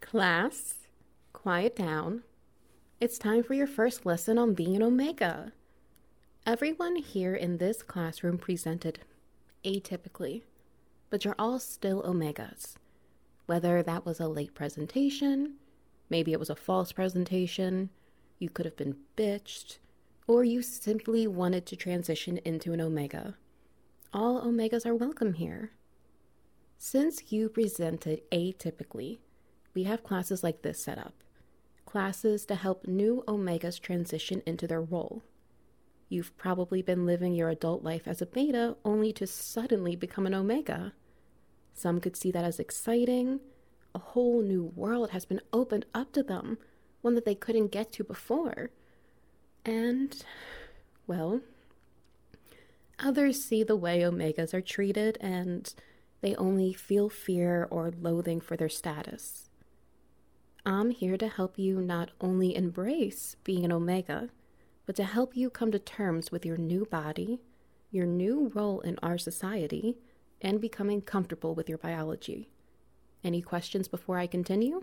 Class, quiet down. It's time for your first lesson on being an Omega. Everyone here in this classroom presented atypically, but you're all still Omegas. Whether that was a late presentation, maybe it was a false presentation, you could have been bitched, or you simply wanted to transition into an Omega. All Omegas are welcome here. Since you presented atypically, we have classes like this set up. Classes to help new Omegas transition into their role. You've probably been living your adult life as a beta only to suddenly become an Omega. Some could see that as exciting. A whole new world has been opened up to them, one that they couldn't get to before. And, well, others see the way Omegas are treated and they only feel fear or loathing for their status. I'm here to help you not only embrace being an Omega, but to help you come to terms with your new body, your new role in our society, and becoming comfortable with your biology. Any questions before I continue?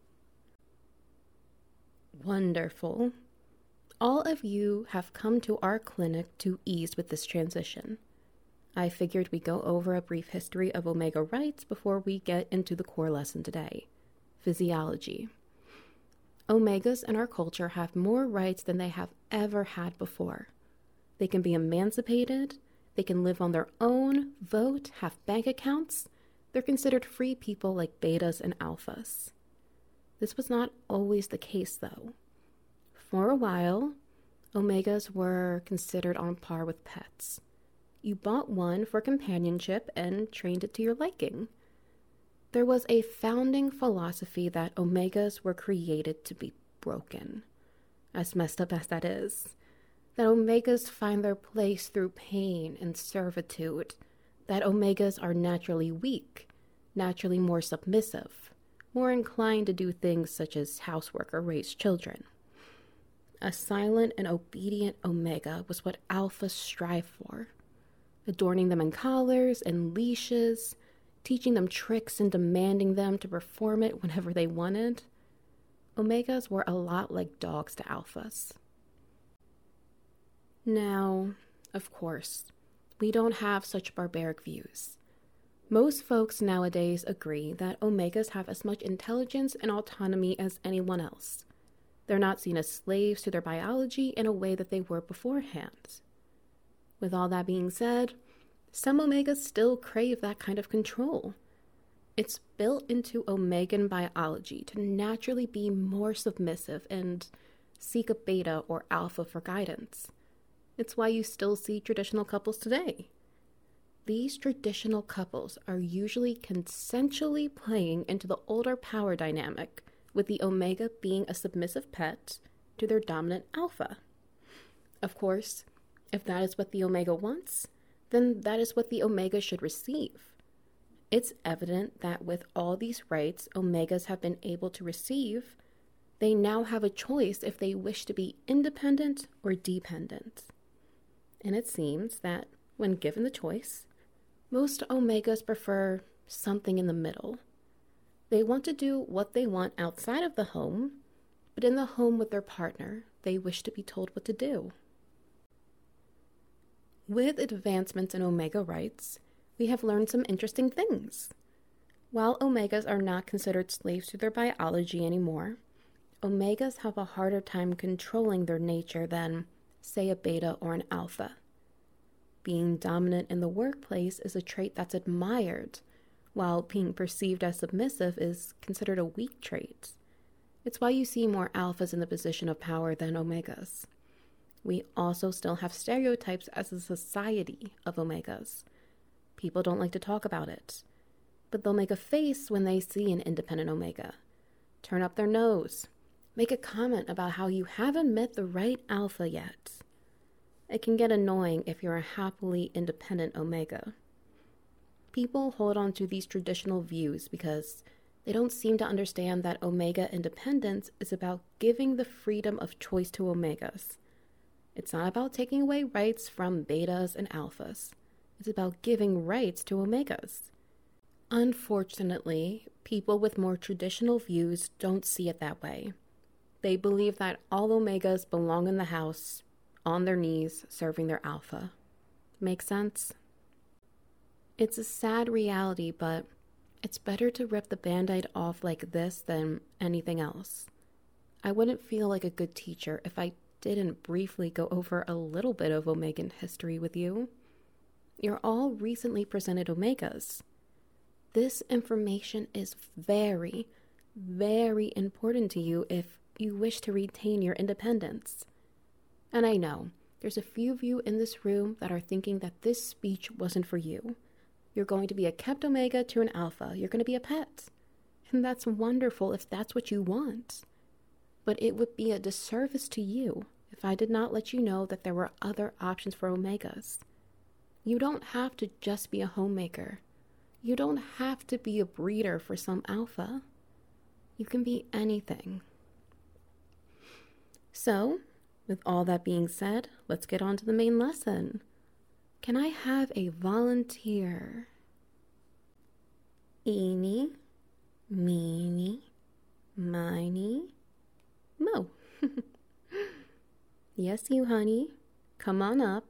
Wonderful. All of you have come to our clinic to ease with this transition. I figured we'd go over a brief history of Omega rights before we get into the core lesson today. Physiology. Omegas in our culture have more rights than they have ever had before. They can be emancipated, they can live on their own, vote, have bank accounts. They're considered free people like betas and alphas. This was not always the case, though. For a while, Omegas were considered on par with pets. You bought one for companionship and trained it to your liking. There was a founding philosophy that Omegas were created to be broken. As messed up as that is, that Omegas find their place through pain and servitude, that Omegas are naturally weak, naturally more submissive, more inclined to do things such as housework or raise children. A silent and obedient Omega was what alphas strive for, adorning them in collars and leashes, teaching them tricks and demanding them to perform it whenever they wanted. Omegas were a lot like dogs to alphas. Now, of course, we don't have such barbaric views. Most folks nowadays agree that Omegas have as much intelligence and autonomy as anyone else. They're not seen as slaves to their biology in a way that they were beforehand. With all that being said, some Omegas still crave that kind of control. It's built into Omegan biology to naturally be more submissive and seek a beta or alpha for guidance. It's why you still see traditional couples today. These traditional couples are usually consensually playing into the older power dynamic, with the Omega being a submissive pet to their dominant alpha. Of course, if that is what the Omega wants, then that is what the Omega should receive. It's evident that with all these rights Omegas have been able to receive, they now have a choice if they wish to be independent or dependent. And it seems that, when given the choice, most Omegas prefer something in the middle. They want to do what they want outside of the home, but in the home with their partner, they wish to be told what to do. With advancements in Omega rights, we have learned some interesting things. While Omegas are not considered slaves to their biology anymore, Omegas have a harder time controlling their nature than, say, a beta or an alpha. Being dominant in the workplace is a trait that's admired, while being perceived as submissive is considered a weak trait. It's why you see more alphas in the position of power than Omegas. We also still have stereotypes as a society of Omegas. People don't like to talk about it, but they'll make a face when they see an independent Omega, turn up their nose, make a comment about how you haven't met the right alpha yet. It can get annoying if you're a happily independent Omega. People hold on to these traditional views because they don't seem to understand that Omega independence is about giving the freedom of choice to Omegas. It's not about taking away rights from betas and alphas. It's about giving rights to Omegas. Unfortunately, People with more traditional views don't see it that way. They believe that all omegas belong in the house, on their knees, serving their alpha. Make sense? It's a sad reality, but it's better to rip the band-aid off like this than anything else. I wouldn't feel like a good teacher if I didn't briefly go over a little bit of Omegan history with you. You're all recently presented Omegas. This information is very, very important to you if you wish to retain your independence. And I know, there's a few of you in this room that are thinking that this speech wasn't for you. You're going to be a kept Omega to an Alpha. You're going to be a pet. And that's wonderful if that's what you want. But it would be a disservice to you if I did not let you know that there were other options for Omegas. You don't have to just be a homemaker. You don't have to be a breeder for some alpha. You can be anything. So, with all that being said, let's get on to the main lesson. Can I have a volunteer? Eeny, meeny, miny, mo. Yes, you honey. Come on up.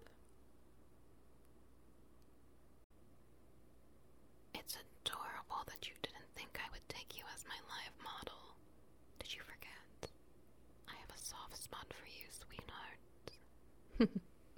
It's adorable that you didn't think I would take you as my live model. Did you forget? I have a soft spot for you, sweetheart.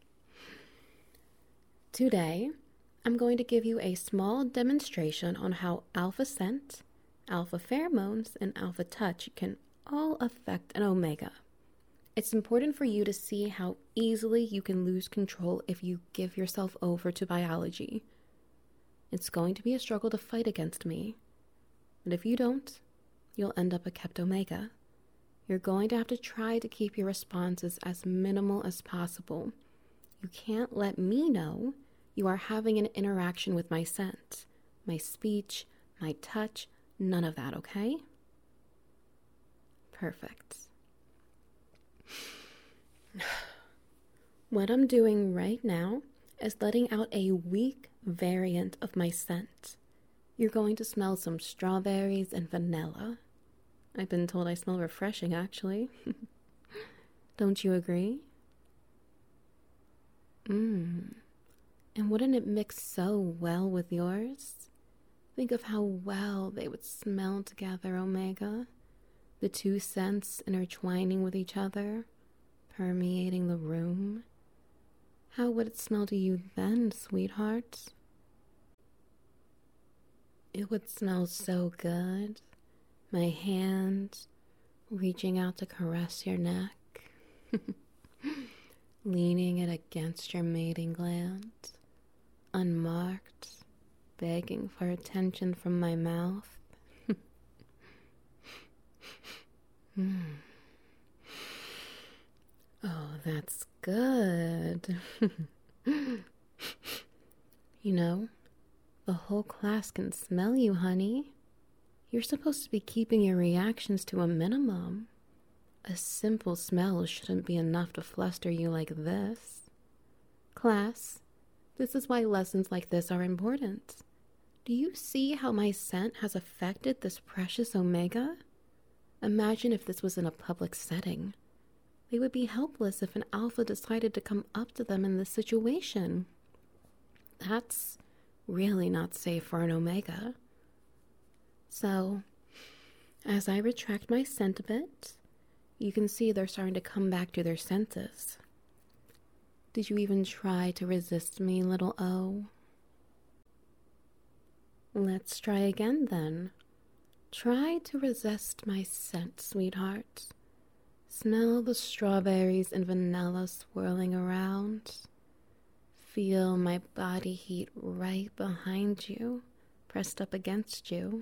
Today, I'm going to give you a small demonstration on how alpha scent, alpha pheromones, and alpha touch can all affect an omega. It's important for you to see how easily you can lose control if you give yourself over to biology. It's going to be a struggle to fight against me. But if you don't, you'll end up a kept omega. You're going to have to try to keep your responses as minimal as possible. You can't let me know you are having an interaction with my scent, my speech, my touch, none of that, okay? Perfect. What I'm doing right now is letting out a weak variant of my scent. You're going to smell some strawberries and vanilla. I've been told I smell refreshing, actually. Don't you agree? And wouldn't it mix so well with yours? Think of how well they would smell together, Omega. The two scents intertwining with each other, permeating the room. How would it smell to you then, sweetheart? It would smell so good. My hand reaching out to caress your neck, leaning it against your mating gland, unmarked, begging for attention from my mouth. Oh, that's good. You know, the whole class can smell you, honey. You're supposed to be keeping your reactions to a minimum. A simple smell shouldn't be enough to fluster you like this. Class, this is why lessons like this are important. Do you see how my scent has affected this precious Omega? Imagine if this was in a public setting. They would be helpless if an alpha decided to come up to them in this situation. That's really not safe for an Omega. So, as I retract my scent a bit, you can see they're starting to come back to their senses. Did you even try to resist me, little O? Let's try again then. Try to resist my scent, sweetheart. Smell the strawberries and vanilla swirling around. Feel my body heat right behind you, pressed up against you.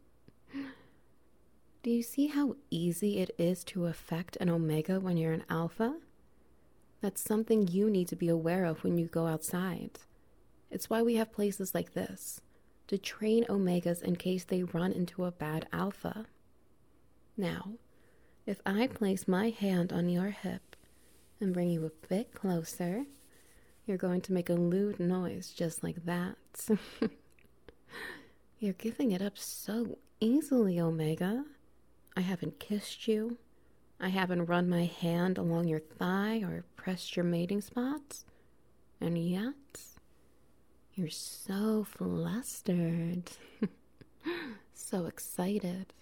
Do you see how easy it is to affect an Omega when you're an alpha? That's something you need to be aware of when you go outside. It's why we have places like this, to train Omegas in case they run into a bad alpha. Now, if I place my hand on your hip and bring you a bit closer, you're going to make a lewd noise just like that. You're giving it up so easily, Omega. I haven't kissed you. I haven't run my hand along your thigh or pressed your mating spots. And yet, you're so flustered. So excited.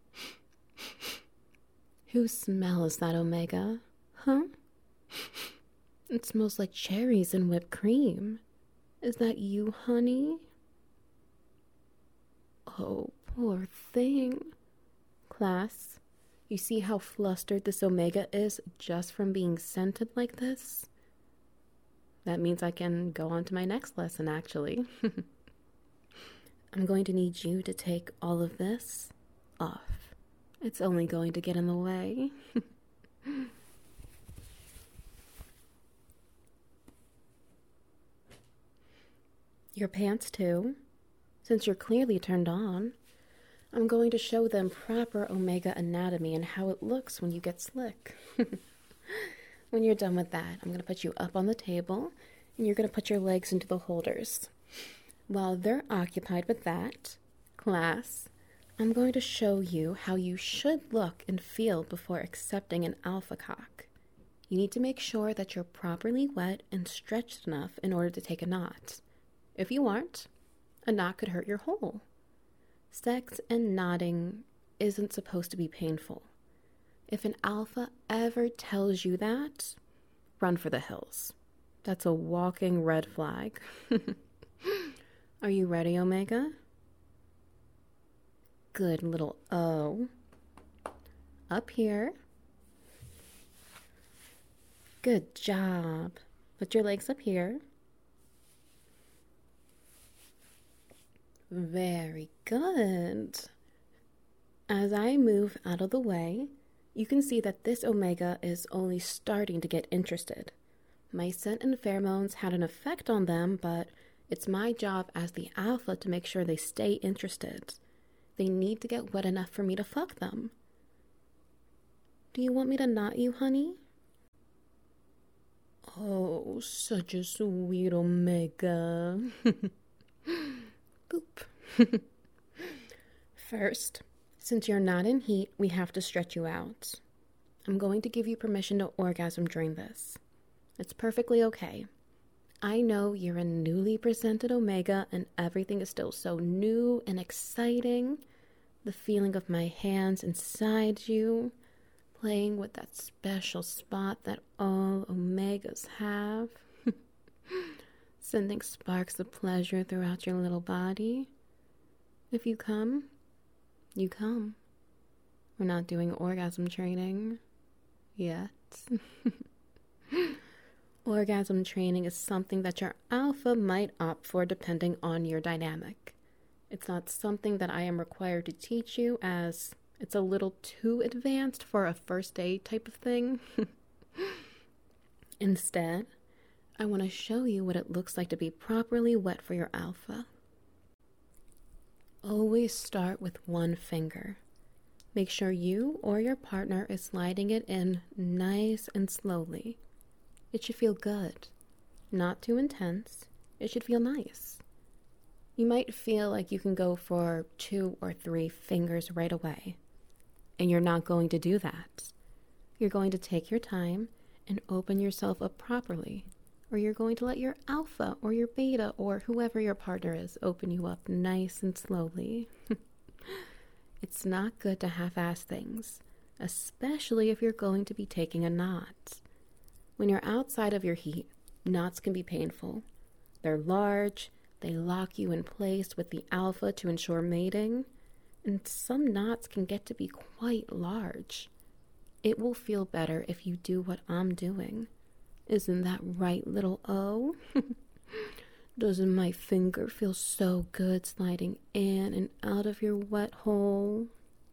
Whose smell is that, Omega? Huh? It smells like cherries and whipped cream. Is that you, honey? Oh, poor thing. Class, you see how flustered this Omega is just from being scented like this? That means I can go on to my next lesson, actually. I'm going to need you to take all of this off. It's only going to get in the way. Your pants, too. Since you're clearly turned on, I'm going to show them proper Omega anatomy and how it looks when you get slick. When you're done with that, I'm going to put you up on the table, and you're going to put your legs into the holders. While they're occupied with that, class, I'm going to show you how you should look and feel before accepting an alpha cock. You need to make sure that you're properly wet and stretched enough in order to take a knot. If you aren't, a knot could hurt your hole. Sex and knotting isn't supposed to be painful. If an alpha ever tells you that, run for the hills. That's a walking red flag. Are you ready, Omega? Good little O. Up here. Good job. Put your legs up here. Very good. As I move out of the way, you can see that this Omega is only starting to get interested. My scent and pheromones had an effect on them, but it's my job as the alpha to make sure they stay interested. They need to get wet enough for me to fuck them. Do you want me to knot you, honey? Oh, such a sweet Omega. Boop. First, since you're not in heat, we have to stretch you out. I'm going to give you permission to orgasm during this. It's perfectly okay. I know you're a newly presented Omega and everything is still so new and exciting. The feeling of my hands inside you, playing with that special spot that all Omegas have. Sending sparks of pleasure throughout your little body. If you come, you come. We're not doing orgasm training yet. Orgasm training is something that your alpha might opt for depending on your dynamic. It's not something that I am required to teach you, as it's a little too advanced for a first date type of thing. Instead, I want to show you what it looks like to be properly wet for your alpha. Always start with one finger. Make sure you or your partner is sliding it in nice and slowly. It should feel good, not too intense. It should feel nice. You might feel like you can go for 2 or 3 fingers right away, and you're not going to do that. You're going to take your time and open yourself up properly, or you're going to let your alpha or your beta or whoever your partner is open you up nice and slowly. It's not good to half-ass things, especially if you're going to be taking a knot. When you're outside of your heat, knots can be painful. They're large, they lock you in place with the alpha to ensure mating, and some knots can get to be quite large. It will feel better if you do what I'm doing. Isn't that right, little O? Doesn't my finger feel so good sliding in and out of your wet hole?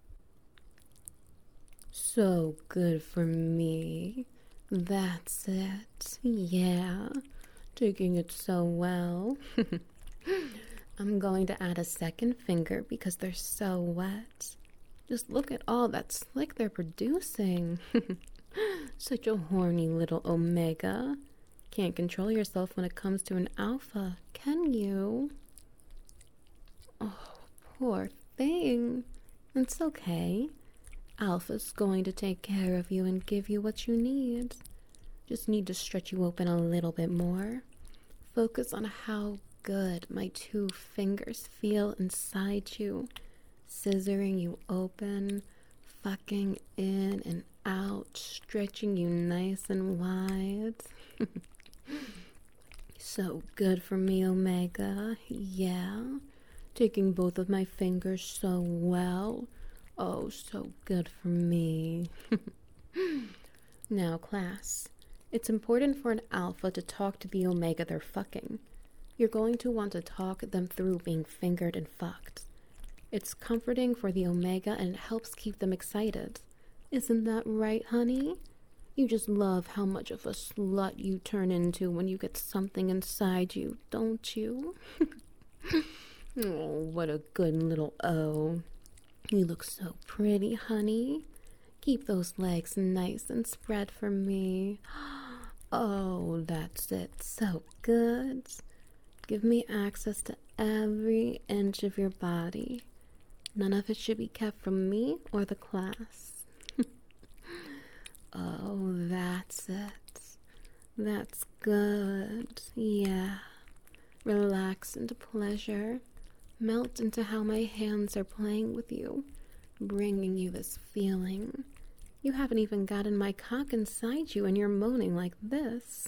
So good for me. That's it. Yeah, taking it so well. I'm going to add a second finger because they're so wet. Just look at all that slick they're producing. Such a horny little Omega. Can't control yourself when it comes to an alpha, can you? Oh, poor thing. It's okay. Alpha's going to take care of you and give you what you need. Just need to stretch you open a little bit more. Focus on how good my 2 fingers feel inside you, scissoring you open, fucking in and out, stretching you nice and wide. So good for me, Omega. Yeah. Taking both of my fingers so well. Oh, so good for me. Now, class, it's important for an alpha to talk to the Omega they're fucking. You're going to want to talk them through being fingered and fucked. It's comforting for the Omega and it helps keep them excited. Isn't that right, honey? You just love how much of a slut you turn into when you get something inside you, don't you? Oh, what a good little O. You look so pretty, honey. Keep those legs nice and spread for me. Oh, that's it. So good. Give me access to every inch of your body. None of it should be kept from me or the class. Oh, that's it. That's good. Yeah. Relax into pleasure. Melt into how my hands are playing with you, bringing you this feeling. You haven't even gotten my cock inside you and you're moaning like this.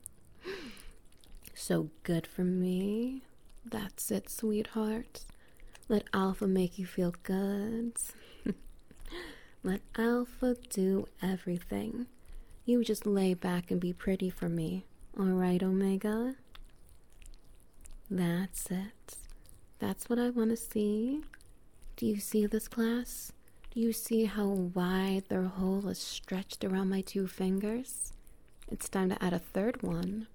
So good for me. That's it, sweetheart. Let Alpha make you feel good. Let Alpha do everything. You just lay back and be pretty for me. All right, Omega? That's it. That's what I want to see. Do you see this, class? Do you see how wide their hole is stretched around my 2 fingers? It's time to add a 3rd one.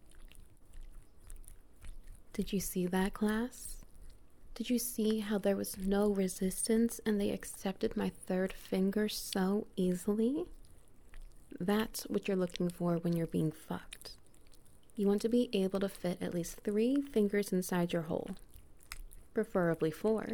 Did you see that, class? Did you see how there was no resistance and they accepted my 3rd finger so easily? That's what you're looking for when you're being fucked. You want to be able to fit at least 3 fingers inside your hole. Preferably 4.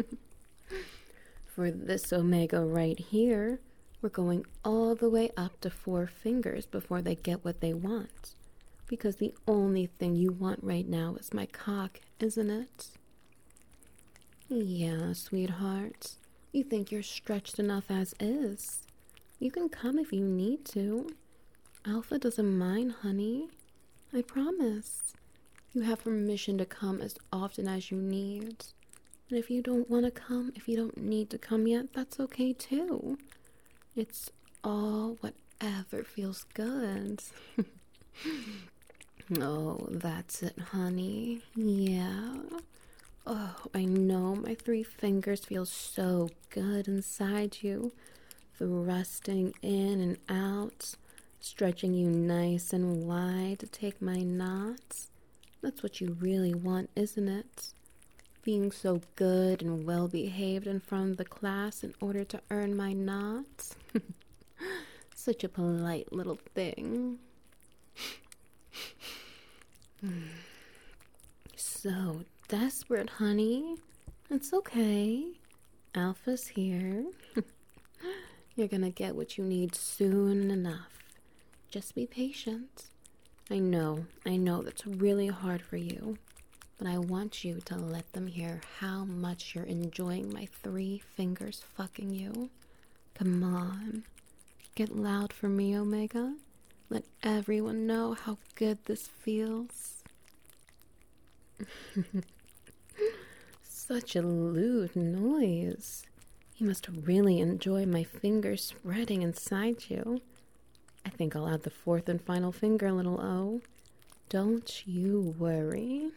For this Omega right here, we're going all the way up to 4 fingers before they get what they want. Because the only thing you want right now is my cock, isn't it? Yeah, sweetheart. You think you're stretched enough as is. You can come if you need to. Alpha doesn't mind, honey. I promise. You have permission to come as often as you need. And if you don't want to come, if you don't need to come yet, that's okay too. It's all whatever feels good. Oh, that's it, honey. Yeah. Oh, I know my 3 fingers feel so good inside you. Thrusting in and out, stretching you nice and wide to take my knots. That's what you really want, isn't it? Being so good and well behaved in front of the class in order to earn my knots. Such a polite little thing. So desperate, honey. It's okay. Alpha's here. You're gonna get what you need soon enough. Just be patient. I know that's really hard for you, but I want you to let them hear how much you're enjoying my 3 fingers fucking you. Come on. Get loud for me, Omega. Let everyone know how good this feels. Such a lewd noise. You must really enjoy my fingers spreading inside you. I think I'll add the 4th and final finger, little O. Don't you worry.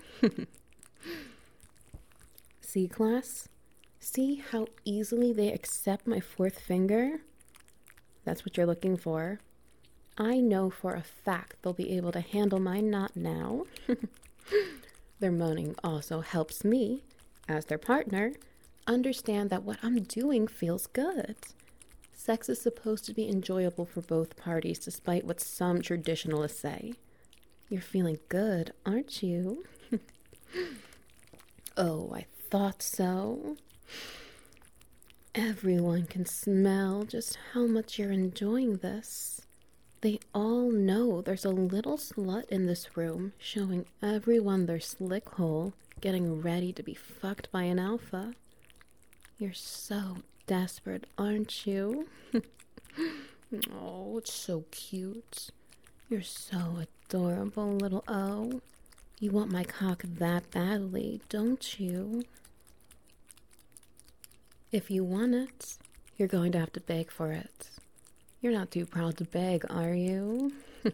See, class? See how easily they accept my 4th finger? That's what you're looking for. I know for a fact they'll be able to handle my knot now. Their moaning also helps me, as their partner, understand that what I'm doing feels good. Sex is supposed to be enjoyable for both parties, despite what some traditionalists say. You're feeling good, aren't you? Oh, I thought so. Everyone can smell just how much you're enjoying this. They all know there's a little slut in this room showing everyone their slick hole, getting ready to be fucked by an alpha. You're so desperate, aren't you? Oh, it's so cute. You're so adorable, little O. You want my cock that badly, don't you? If you want it, you're going to have to beg for it. You're not too proud to beg, are you?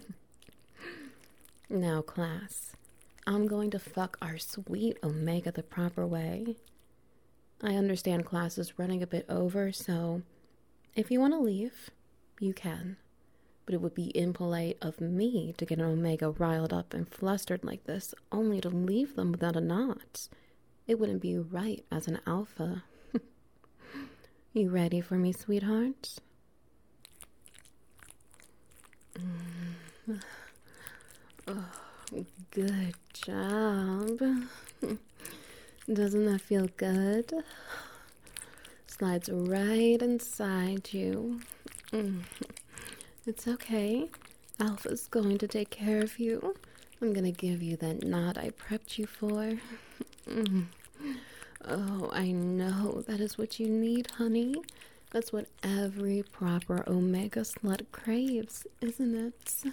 Now, class, I'm going to fuck our sweet Omega the proper way. I understand class is running a bit over, so if you want to leave, you can. But it would be impolite of me to get an Omega riled up and flustered like this, only to leave them without a knot. It wouldn't be right as an alpha. You ready for me, sweetheart? Oh, good job. Doesn't that feel good? Slides right inside you. It's okay. Alpha's going to take care of you. I'm gonna give you that knot I prepped you for. Oh, I know. That is what you need, honey. That's what every proper Omega slut craves, isn't it?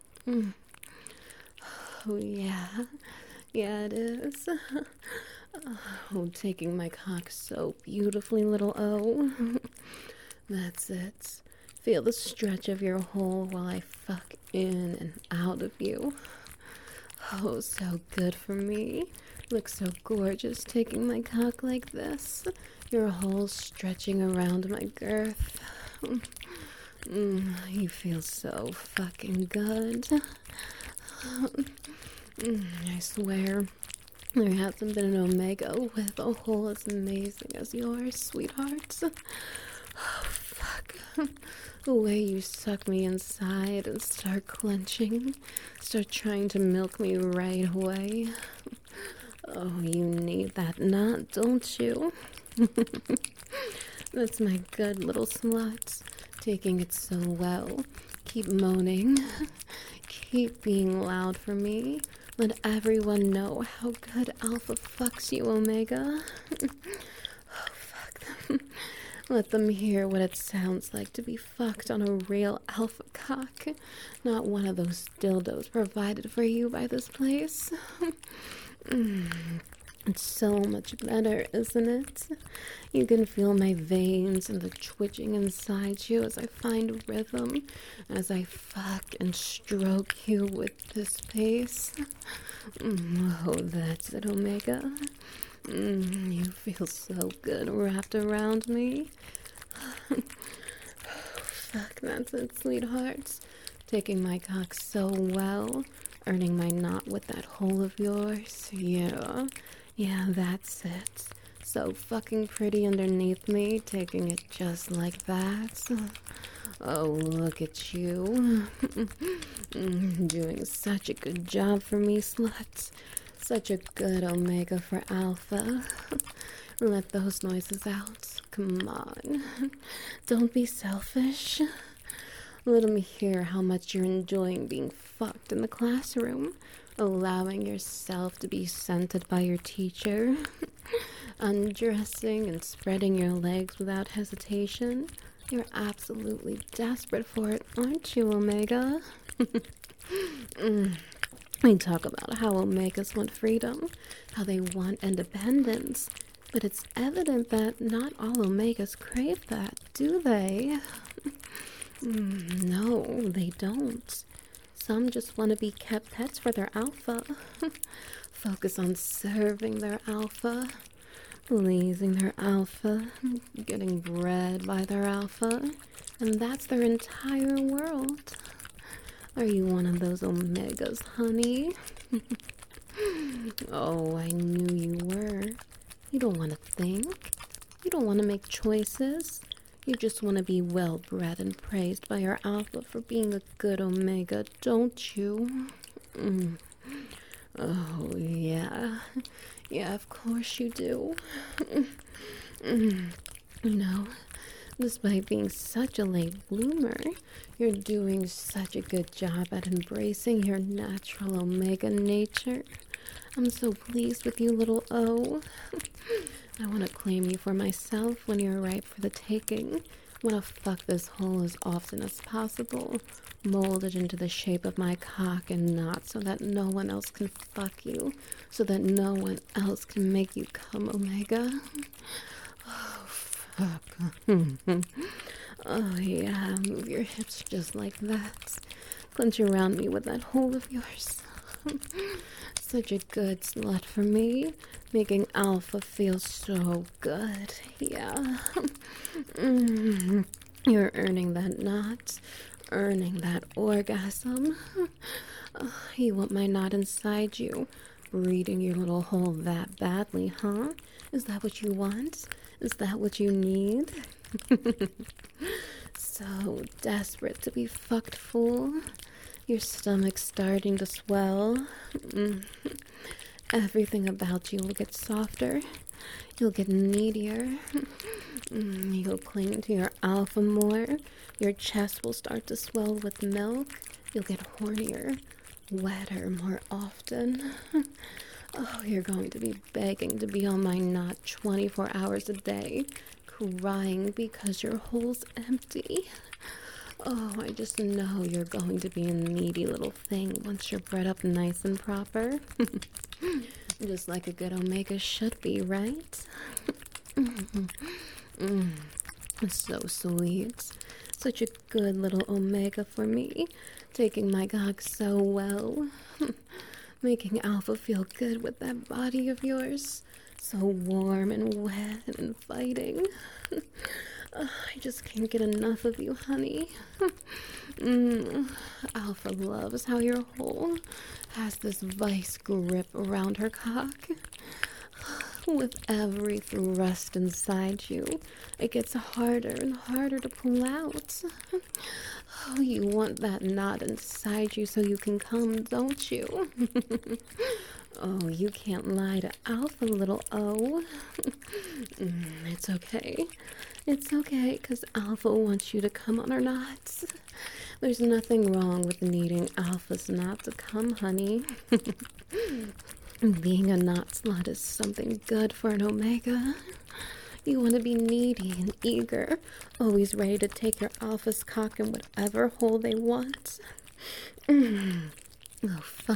Oh, yeah. Yeah, it is. Oh, taking my cock so beautifully, little O. That's it. Feel the stretch of your hole while I fuck in and out of you. Oh, so good for me. Look so gorgeous taking my cock like this. Your hole stretching around my girth. You feel so fucking good. I swear, there hasn't been an Omega with a hole as amazing as yours, sweetheart. Oh, fuck. The way you suck me inside and start clenching, start trying to milk me right away. Oh, you need that knot, don't you? That's my good little slut, taking it so well. Keep moaning. Keep being loud for me. Let everyone know how good Alpha fucks you, Omega. Oh, fuck them. Let them hear what it sounds like to be fucked on a real alpha cock, not one of those dildos provided for you by this place. It's so much better, isn't it? You can feel my veins and the twitching inside you as I find rhythm, as I fuck and stroke you with this pace. Oh, that's it, Omega. You feel so good wrapped around me. Fuck, that's it, sweethearts. Taking my cock so well, earning my knot with that hole of yours. Yeah, that's it. So fucking pretty underneath me, taking it just like that. Oh, look at you. Doing such a good job for me, slut. Such a good Omega for Alpha. Let those noises out. Come on. Don't be selfish. Let them hear how much you're enjoying being fucked in the classroom, allowing yourself to be scented by your teacher, undressing and spreading your legs without hesitation. You're absolutely desperate for it, aren't you, Omega? We talk about how Omegas want freedom, how they want independence, but it's evident that not all Omegas crave that, do they? No, they don't. Some just want to be kept pets for their alpha. Focus on serving their alpha, pleasing their alpha, getting bred by their alpha, and that's their entire world. Are you one of those Omegas, honey? Oh, I knew you were. You don't want to think. You don't want to make choices. You just want to be well bred and praised by your alpha for being a good Omega, don't you? Oh, yeah. Yeah, of course you do. You know, despite being such a late bloomer, you're doing such a good job at embracing your natural omega nature. I'm so pleased with you, little O. I want to claim you for myself when you're ripe for the taking. I want to fuck this hole as often as possible, mold it into the shape of my cock and knot so that no one else can fuck you, so that no one else can make you come, Omega. Oh, fuck. Oh, yeah, move your hips just like that. Clench around me with that hole of yours. Such a good slut for me, making Alpha feel so good. Yeah. You're earning that knot, earning that orgasm. You want my knot inside you, breeding your little hole that badly, huh? Is that what you want? Is that what you need? So desperate to be fucked, fool. Your stomach's starting to swell. Everything about you will get softer. You'll get needier. You'll cling to your alpha more. Your chest will start to swell with milk. You'll get hornier, wetter more often. Oh, you're going to be begging to be on my knot 24 hours a day, crying because your hole's empty. Oh, I just know you're going to be a needy little thing once you're bred up nice and proper. Just like a good Omega should be, right? So sweet. Such a good little Omega for me, taking my cock so well. Making Alpha feel good with that body of yours. So warm and wet and inviting. I just can't get enough of you, honey. Alpha loves how your hole has this vice grip around her cock. With every thrust inside you, it gets harder and harder to pull out. Oh, you want that knot inside you so you can come, don't you? Oh, you can't lie to Alpha, little O. It's okay. It's okay, because Alpha wants you to come on her knots. There's nothing wrong with needing Alpha's knot to come, honey. Being a knot slut is something good for an Omega. You want to be needy and eager, always ready to take your Alpha's cock in whatever hole they want. Oh, fuck.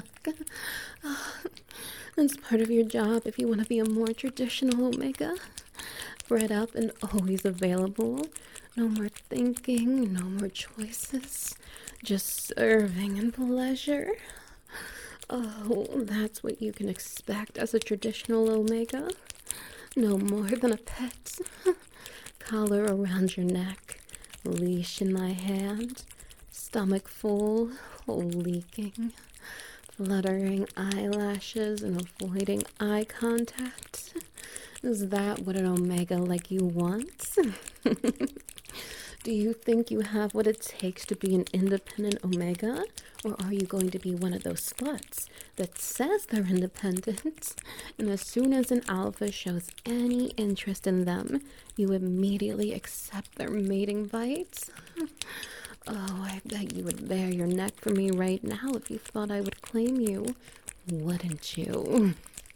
That's part of your job if you want to be a more traditional Omega. Bred up and always available. No more thinking, no more choices. Just serving and pleasure. Oh, that's what you can expect as a traditional Omega. No more than a pet. Collar around your neck, leash in my hand, stomach full, hole leaking, fluttering eyelashes and avoiding eye contact. Is that what an Omega like you wants? Do you think you have what it takes to be an independent Omega? Or are you going to be one of those sluts that says they're independent, and as soon as an Alpha shows any interest in them, you immediately accept their mating bites? Oh, I bet you would bare your neck for me right now if you thought I would claim you, wouldn't you?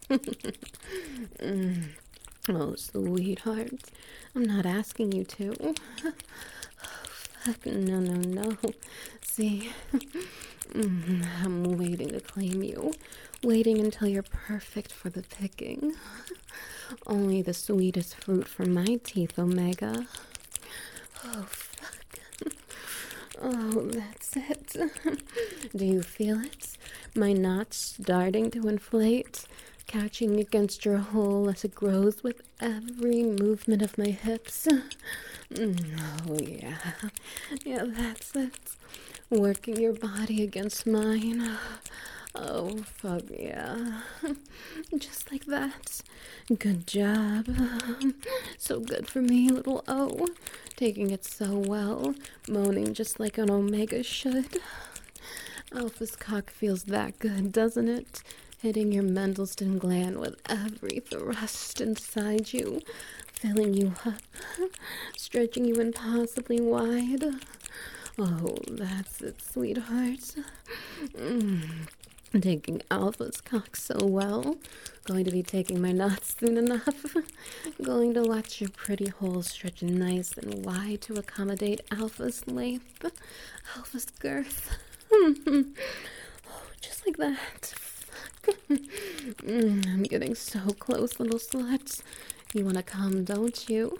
Oh, sweetheart, I'm not asking you to. Oh, fuck, no. See, I'm waiting to claim you. Waiting until you're perfect for the picking. Only the sweetest fruit from my teeth, Omega. Oh, fuck. Oh, that's it. Do you feel it? My knot starting to inflate, catching against your hole as it grows with every movement of my hips. Oh, yeah. Yeah, that's it. Working your body against mine. Oh, fuck yeah. Just like that. Good job. So good for me, little O. Taking it so well. Moaning just like an Omega should. Alpha's cock feels that good, doesn't it? Hitting your Mendelssohn gland with every thrust inside you. filling you up, stretching you impossibly wide. Oh, that's it, sweetheart. Taking Alpha's cock so well. Going to be taking my nuts soon enough. Going to watch your pretty holes stretch nice and wide to accommodate Alpha's length, Alpha's girth. Oh, just like that. I'm getting so close, little sluts. You want to come, don't you?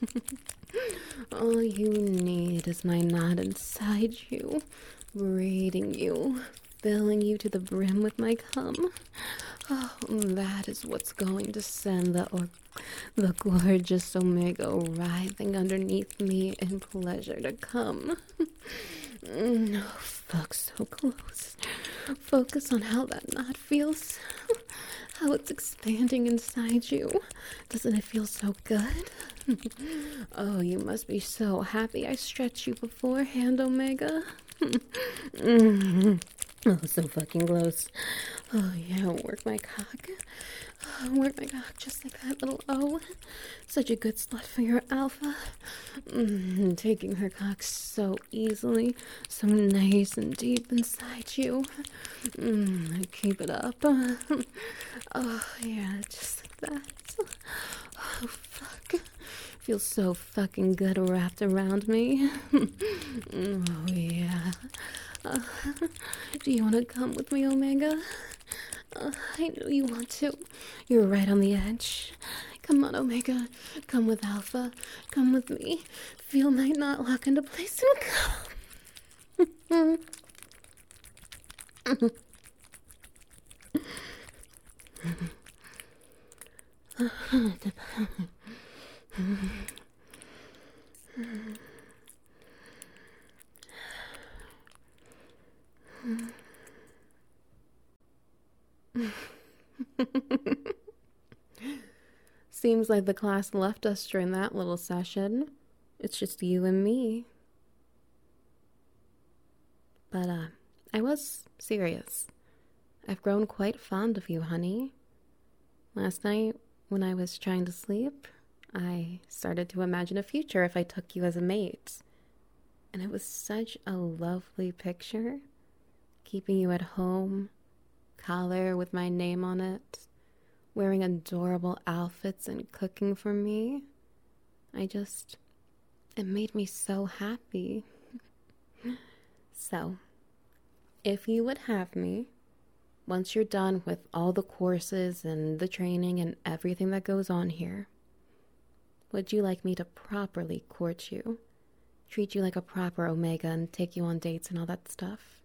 All you need is my knot inside you, braiding you, filling you to the brim with my cum. Oh, that is what's going to send the gorgeous Omega writhing underneath me in pleasure to come. Oh, fuck, so close. Focus on how that knot feels. How it's expanding inside you. Doesn't it feel so good? Oh, you must be so happy I stretched you beforehand, Omega. Oh, so fucking close. Oh, yeah, work my cock. Oh, work my cock just like that little O. Such a good slut for your Alpha. Taking her cock so easily, so nice and deep inside you. Keep it up. Oh, yeah, just like that. Oh, fuck. Feels so fucking good wrapped around me. Oh, yeah. Do you want to come with me, Omega? I know you want to. You're right on the edge. Come on, Omega. Come with Alpha. Come with me. Feel my knot lock into place and come. Seems like the class left us during that little session. It's just you and me. But, I was serious. I've grown quite fond of you, honey. Last night, when I was trying to sleep, I started to imagine a future if I took you as a mate. And it was such a lovely picture. Keeping you at home, collar with my name on it, wearing adorable outfits and cooking for me. It made me so happy. So, if you would have me, once you're done with all the courses and the training and everything that goes on here, would you like me to properly court you, treat you like a proper Omega and take you on dates and all that stuff?